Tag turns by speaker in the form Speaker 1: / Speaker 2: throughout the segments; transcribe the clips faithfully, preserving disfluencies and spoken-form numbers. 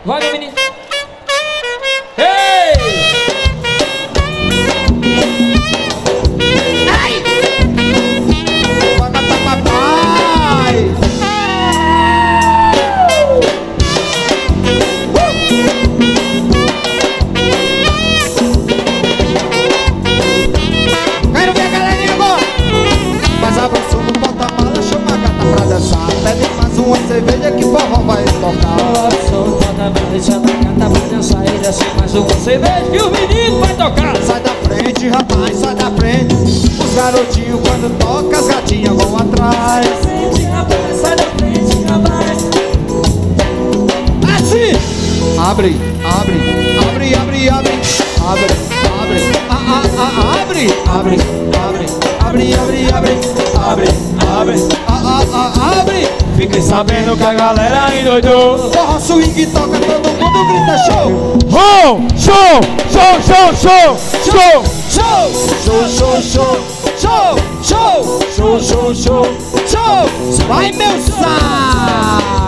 Speaker 1: Vai, meu menino. Ei!
Speaker 2: Ai! Vai matar papai! Quero ver a galerinha agora! Mas abre o som do porta-mala, chama a gata pra dançar. Pede mais uma cerveja que forró vai tocar.
Speaker 1: Abre o som do porta-mala, chama a gata pra dançar. E desce mais uma cerveja que o menino vai tocar.
Speaker 2: Sai da frente, rapaz, sai da frente. Os garotinhos quando toca, as gatinhas vão atrás.
Speaker 1: Sai da frente, rapaz, sai da frente, rapaz.
Speaker 2: Assim! Abre, abre, abre, abre, abre, abre, abre, a, a, a, abre, abre, abre, abre, abre, abre, abre, abre, a, a, a, abre.
Speaker 3: Fiquem sabendo que a galera endoidou.
Speaker 2: Forró swing toca, todo mundo grita show.
Speaker 3: Oh, show, show, show, show, show.
Speaker 2: Show, show, show, show, show, show, show, show, show. Vai, meu sá!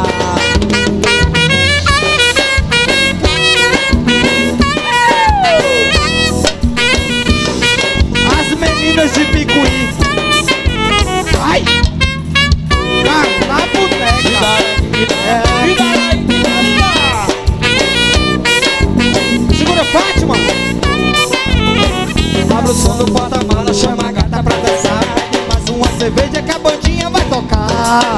Speaker 2: As meninas de Picuí. Ai! Na, na boneca. É. Segura, Fátima. Abre o som do porta-mala, chama a gata pra dançar. Mais uma cerveja que a bandinha vai tocar.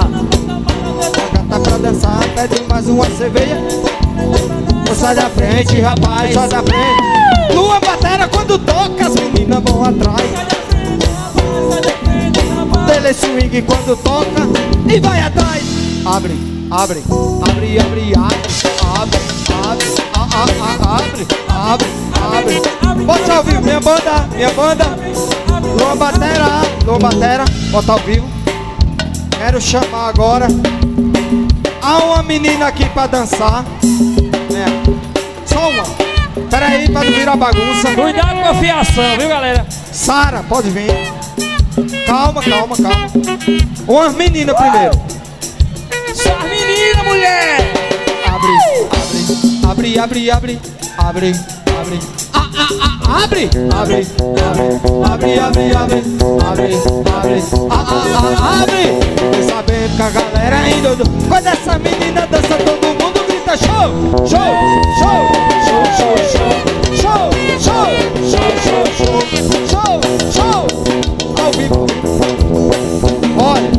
Speaker 2: A gata pra dançar, pede mais uma cerveja. Sai da frente, rapaz, sai da frente. Lua batera quando toca, as meninas vão atrás. Tele swing quando toca e vai atrás. Abre, abre, abre, abre, abre, abre, abre, a, a, a, abre, abre, abre. Bota ao vivo, minha banda, minha banda. Lua batera, lua batera, bota ao vivo. Quero chamar agora. Há uma menina aqui pra dançar. É, só uma. Pera aí pra não virar bagunça.
Speaker 1: Cuidado com a fiação, viu, galera?
Speaker 2: Sara, pode vir. Calma, calma, calma. Uma menina primeiro.
Speaker 1: Só as meninas, mulher!
Speaker 2: Abre, abre, abre, abre, abre, abre. Ah, ah, ah, abre, abre, abre, abre, abre, abre, abre, abre. Ah, ah, ah, abre. Fiquei sabendo que a galera ainda. Quando essa menina dança, todo mundo grita show, show, show, show, show, show, show, show, show, show, show, show, show. Ao vivo. Olha,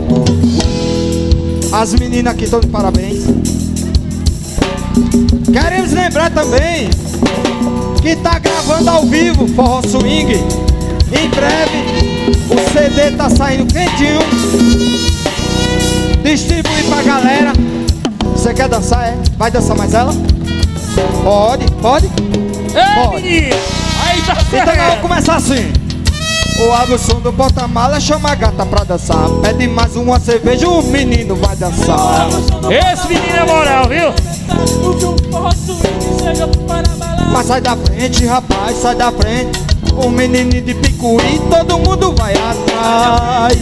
Speaker 2: as meninas aqui estão de parabéns. Queremos lembrar também que tá gravando ao vivo Forró Swing. Em breve o C D tá saindo quentinho. Distribui pra galera. Você quer dançar, é? Vai dançar mais ela? Pode, pode?
Speaker 1: Ei,
Speaker 2: Pode.
Speaker 1: menino! Aí tá
Speaker 2: Então
Speaker 1: certo!
Speaker 2: vamos começar assim. O abre o som do porta-mala, chama a gata pra dançar. Pede mais uma cerveja, o menino vai dançar.
Speaker 1: Esse menino é moral, viu?
Speaker 2: Mas sai da frente, rapaz, sai da frente. O menino de Picuí, todo mundo vai atrás.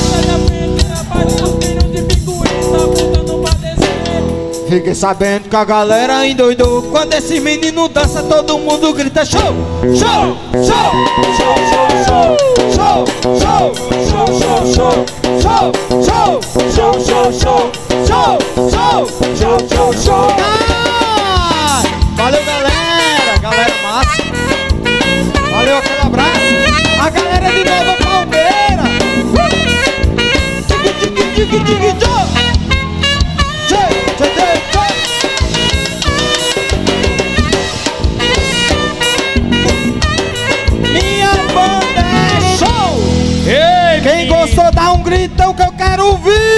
Speaker 2: Fiquei sabendo que a galera endoidou. Quando esse menino dança, todo mundo grita show, show, show, show, show, show, show, show, show, show, show, show, show, show, show, show, show, show, show, show. Ah! Valeu, galera, galera massa. Valeu, aquele abraço. A galera de Nova Palmeira. Tigui, tigui, tigui, tigui, tchau. Minha banda é show!
Speaker 1: Ei,
Speaker 2: Quem
Speaker 1: menino.
Speaker 2: gostou dá um gritão que eu quero ouvir!